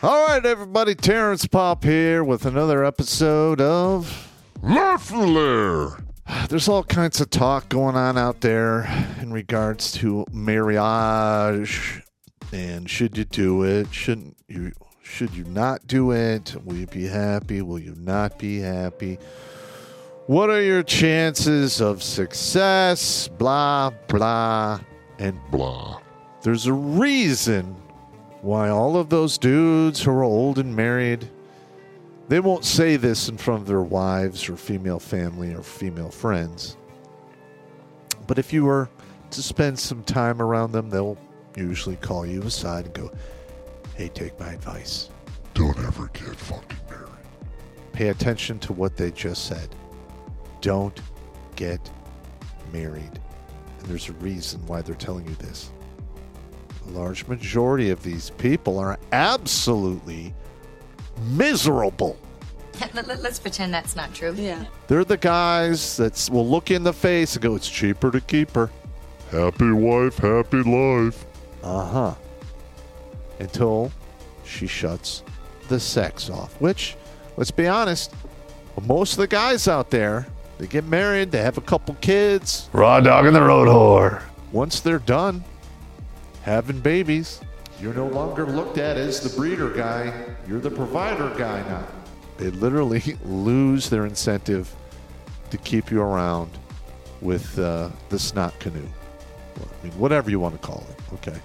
All right, everybody. Terrence Pop here with another episode of Laughing Lair. There's all kinds of talk going on out there in regards to marriage and should you do it? Shouldn't you? Should you not do it? Will you be happy? Will you not be happy? What are your chances of success? Blah, blah, and Blah. there's a reason why all of those dudes who are old and married, they won't say this in front of their wives or female family or female friends. But if you were to spend some time around them, they'll usually call you aside and go, hey, take my advice. Don't ever get fucking married. Pay attention to what they just said. Don't get married. And there's a reason why they're telling you this. A large majority of these people are absolutely miserable. Let's pretend that's not true. Yeah. They're the guys that will look you in the face and go, it's cheaper to keep her. Happy wife, happy life. Uh-huh. Until she shuts the sex off. Which, let's be honest, most of the guys out there, they get married, they have a couple kids. Raw dog and the road whore. Once they're done having babies, you're no longer looked at as the breeder guy. You're the provider guy now. They literally lose their incentive to keep you around with the snot canoe. Well, I mean, whatever you want to call it. Okay.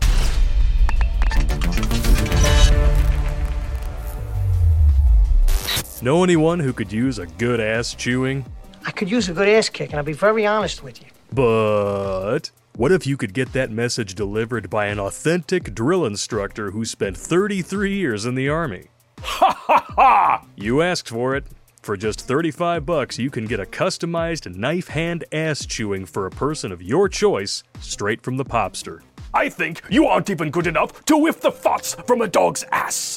Know anyone who could use a good ass chewing? I could use a good ass kick, and I'll be very honest with you. But what if you could get that message delivered by an authentic drill instructor who spent 33 years in the Army? Ha ha ha! You asked for it. For just $35, you can get a customized knife hand ass chewing for a person of your choice, straight from the Popster. I think you aren't even good enough to whiff the farts from a dog's ass.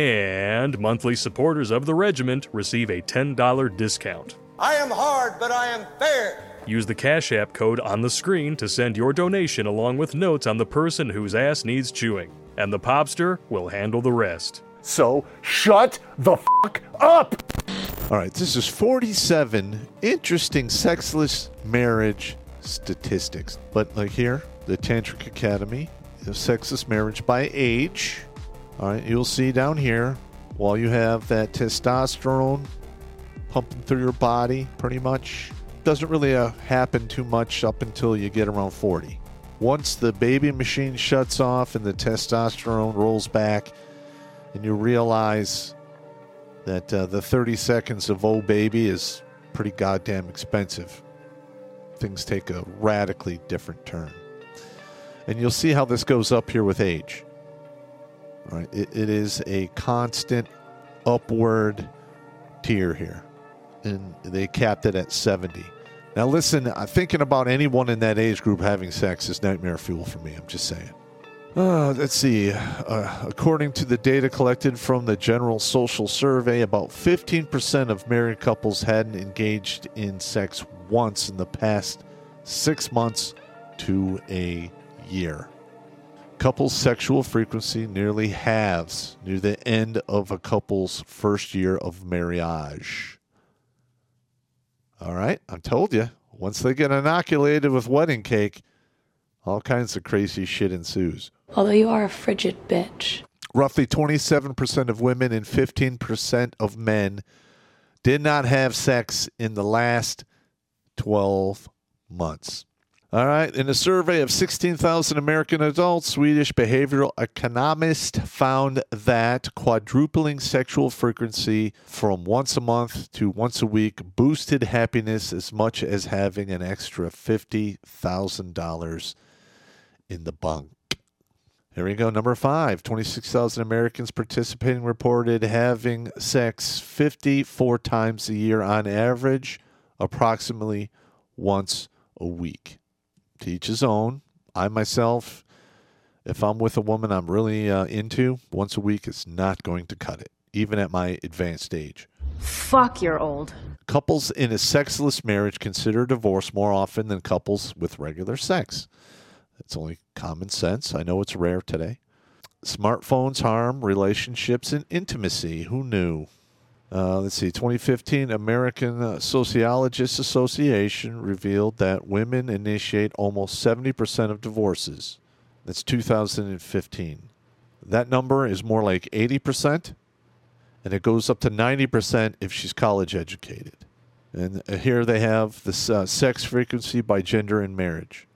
And monthly supporters of the regiment receive a $10 discount. I am hard, but I am fair. Use the Cash App code on the screen to send your donation along with notes on the person whose ass needs chewing. And the Popster will handle the rest. So shut the fuck up. All right, this is 47 interesting sexless marriage statistics. But like here, the Tantric Academy of Sexless Marriage by Age. All right, you'll see down here, while you have that testosterone pumping through your body, pretty much, doesn't really happen too much up until you get around 40. Once the baby machine shuts off and the testosterone rolls back, and you realize that the 30 seconds of oh baby is pretty goddamn expensive, things take a radically different turn. And you'll see how this goes up here with age. All right, it is a constant upward tier here. And they capped it at 70. Now listen, thinking about anyone in that age group having sex is nightmare fuel for me. I'm just saying. Let's see. According to the data collected from the General Social Survey, about 15% of married couples hadn't engaged in sex once in the past 6 months to a year. Couples' sexual frequency nearly halves near the end of a couple's first year of marriage. All right, I told you. Once they get inoculated with wedding cake, all kinds of crazy shit ensues. Although you are a frigid bitch. Roughly 27% of women and 15% of men did not have sex in the last 12 months. All right. In a survey of 16,000 American adults, Swedish behavioral economist found that quadrupling sexual frequency from once a month to once a week boosted happiness as much as having an extra $50,000 in the bank. Here we go. Number 5, 26,000 Americans participating reported having sex 54 times a year on average, approximately once a week. To each his own. I myself, if I'm with a woman I'm really into, once a week is not going to cut it, even at my advanced age. Fuck, you're old. Couples in a sexless marriage consider divorce more often than couples with regular sex. That's only common sense. I know it's rare today. Smartphones harm relationships and intimacy. Who knew? Let's see. 2015 American Sociologists Association revealed that women initiate almost 70% of divorces. That's 2015. That number is more like 80%, and it goes up to 90% if she's college educated. And here they have the sex frequency by gender in marriage.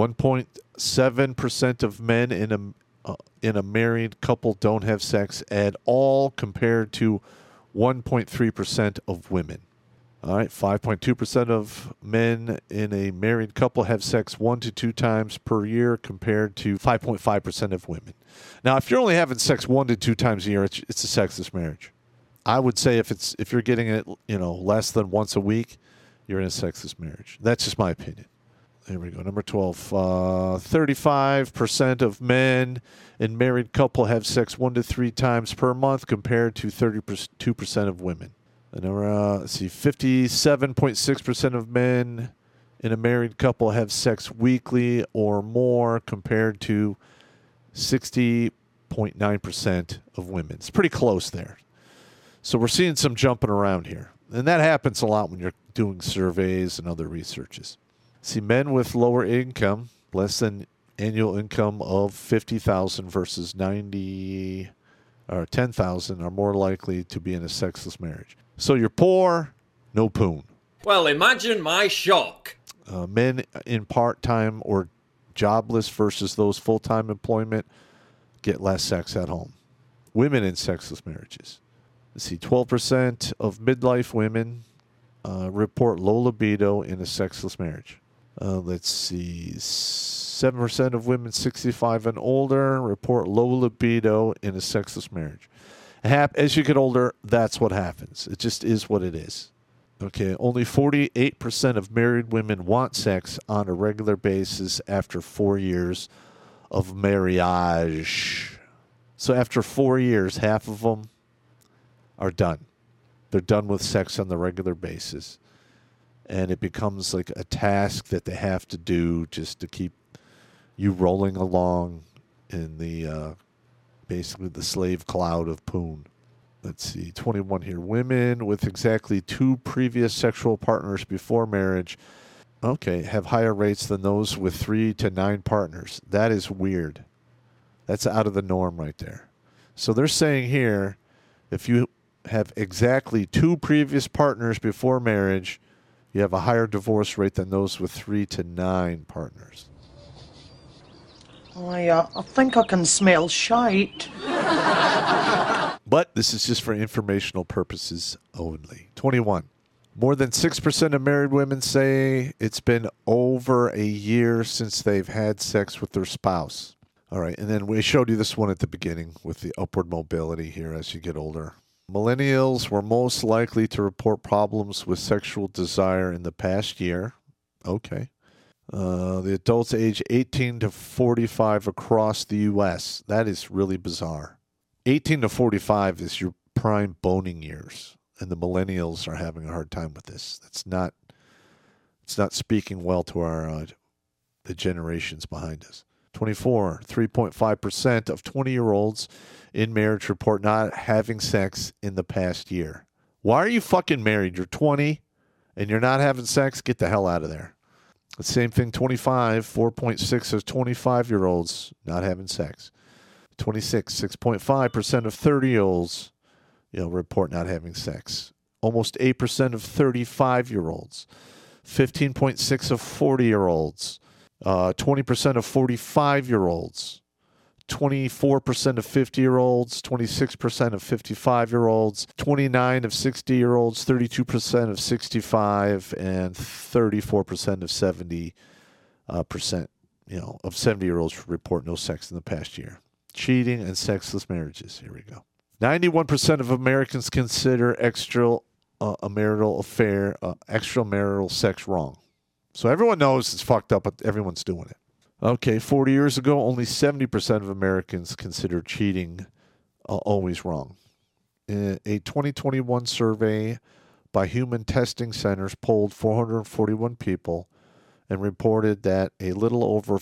1.7% of men in a married couple don't have sex at all, compared to 1.3% of women. All right, 5.2% of men in a married couple have sex 1 to 2 times per year, compared to 5.5% of women. Now, if you're only having sex 1 to 2 times a year, it's a sexless marriage. I would say if you're getting it, less than once a week, you're in a sexless marriage. That's just my opinion. There we go. Number 12. 35% of men in married couple have sex 1 to 3 times per month, compared to 32% of women. And let's see, 57.6% of men in a married couple have sex weekly or more, compared to 60.9% of women. It's pretty close there. So we're seeing some jumping around here. And that happens a lot when you're doing surveys and other researches. See, men with lower income, less than annual income of $50,000 versus 90 or 10,000, are more likely to be in a sexless marriage. So you're poor, no poon. Well, imagine my shock. Men in part-time or jobless versus those full-time employment get less sex at home. Women in sexless marriages. Let's see, 12% of midlife women report low libido in a sexless marriage. Let's see, 7% of women 65 and older report low libido in a sexless marriage. As you get older, that's what happens. It just is what it is. Okay, only 48% of married women want sex on a regular basis after 4 years of marriage. So after 4 years, half of them are done. They're done with sex on the regular basis. And it becomes like a task that they have to do just to keep you rolling along in the basically the slave cloud of poon. Let's see, 21 here. Women with exactly 2 previous sexual partners before marriage, have higher rates than those with 3 to 9 partners. That is weird. That's out of the norm right there. So they're saying here, if you have exactly 2 previous partners before marriage, you have a higher divorce rate than those with 3 to 9 partners. I think I can smell shite. But this is just for informational purposes only. 21. More than 6% of married women say it's been over a year since they've had sex with their spouse. All right, and then we showed you this one at the beginning with the upward mobility here as you get older. Millennials were most likely to report problems with sexual desire in the past year. Okay. The adults age 18 to 45 across the U.S. That is really bizarre. 18 to 45 is your prime boning years, and the millennials are having a hard time with this. It's not speaking well to our the generations behind us. 24, 3.5% of 20-year-olds in marriage report not having sex in the past year. Why are you fucking married? You're 20 and you're not having sex? Get the hell out of there. The same thing, 25, 4.6 of 25-year-olds not having sex. 26, 6.5% of 30-year-olds report not having sex. Almost 8% of 35-year-olds. 15.6 of 40-year-olds. 20% of 45-year-olds, 24% of 50-year-olds, 26% of 55-year-olds, 29% of 60-year-olds, 32% of 65, and 34% of 70%, of 70-year-olds report no sex in the past year. Cheating and sexless marriages. Here we go. 91% of Americans consider extramarital sex wrong. So everyone knows it's fucked up, but everyone's doing it. Okay, 40 years ago, only 70% of Americans considered cheating always wrong. In a 2021 survey by Human Testing Centers polled 441 people and reported that a little over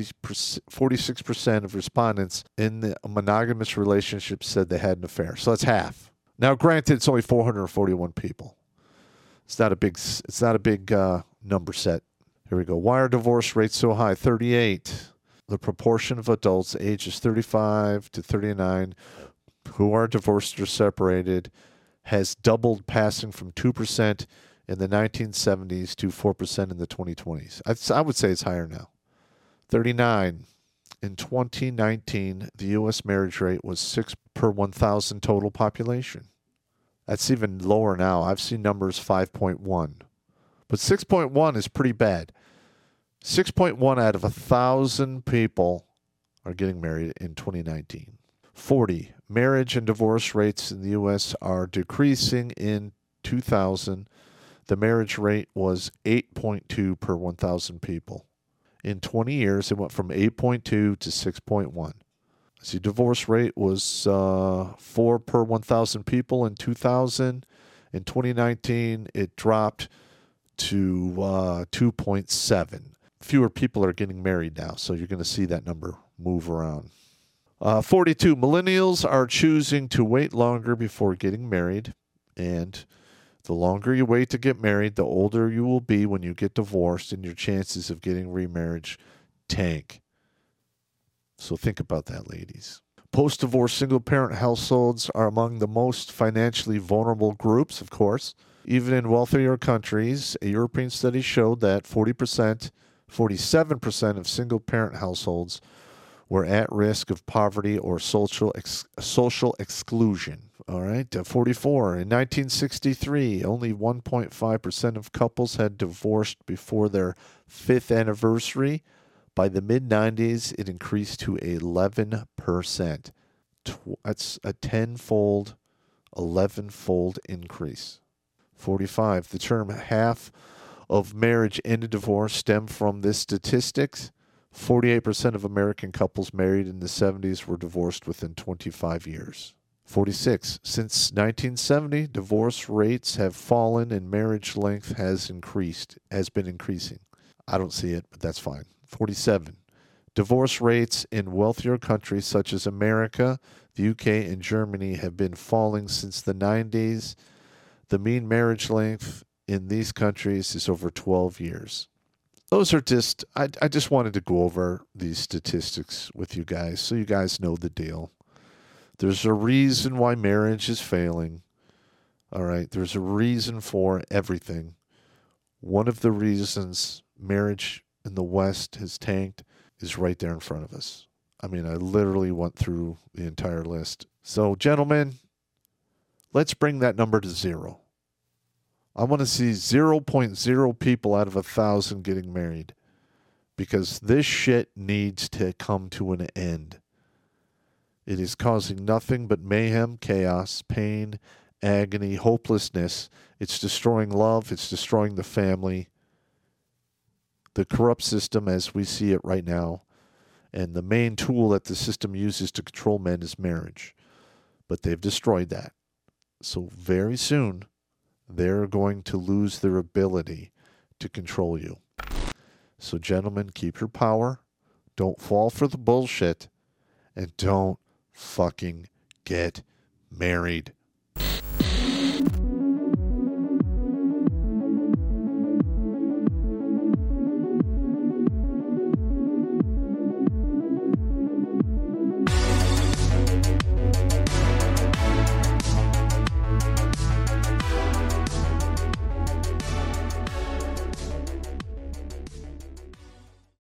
46% of respondents in the monogamous relationship said they had an affair. So that's half. Now, granted, it's only 441 people. It's not a big number set. Here we go. Why are divorce rates so high? 38. The proportion of adults ages 35 to 39 who are divorced or separated has doubled, passing from 2% in the 1970s to 4% in the 2020s. I would say it's higher now. 39. In 2019, the U.S. marriage rate was 6 per 1,000 total population. That's even lower now. I've seen numbers 5.1. But 6.1 is pretty bad. 6.1 out of 1,000 people are getting married in 2019. 40. Marriage and divorce rates in the U.S. are decreasing. In 2000, the marriage rate was 8.2 per 1,000 people. In 20 years, it went from 8.2 to 6.1. The divorce rate was 4 per 1,000 people in 2000. In 2019, it dropped to 2.7. Fewer people are getting married now, so you're going to see that number move around. 42. Millennials are choosing to wait longer before getting married, and the longer you wait to get married, the older you will be when you get divorced, and your chances of getting remarriage tank. So think about that, ladies. Post-divorce single-parent households are among the most financially vulnerable groups, of course. Even in wealthier countries, a European study showed that 47% of single-parent households were at risk of poverty or social exclusion. All right, 44. In 1963, only 1.5% of couples had divorced before their 5th anniversary. By the mid-90s, it increased to 11%. That's a 10-fold, 11-fold increase. 45. The term half of marriage ended divorce stem from this statistics. 48% of American couples married in the 70s were divorced within 25 years. 46. Since 1970, divorce rates have fallen and marriage length has been increasing. I don't see it, but that's fine. 47. Divorce rates in wealthier countries such as America, the UK, and Germany have been falling since the 90s. The mean marriage length in these countries is over 12 years. Those are just, I just wanted to go over these statistics with you guys so you guys know the deal. There's a reason why marriage is failing. All right, there's a reason for everything. One of the reasons marriage in the West has tanked is right there in front of us. I mean, I literally went through the entire list. So, gentlemen, let's bring that number to 0. I want to see 0.0 people out of 1,000 getting married, because this shit needs to come to an end. It is causing nothing but mayhem, chaos, pain, agony, hopelessness. It's destroying love. It's destroying the family. The corrupt system as we see it right now, and the main tool that the system uses to control men is marriage. But they've destroyed that. So very soon, they're going to lose their ability to control you. So gentlemen, keep your power. Don't fall for the bullshit. And don't fucking get married.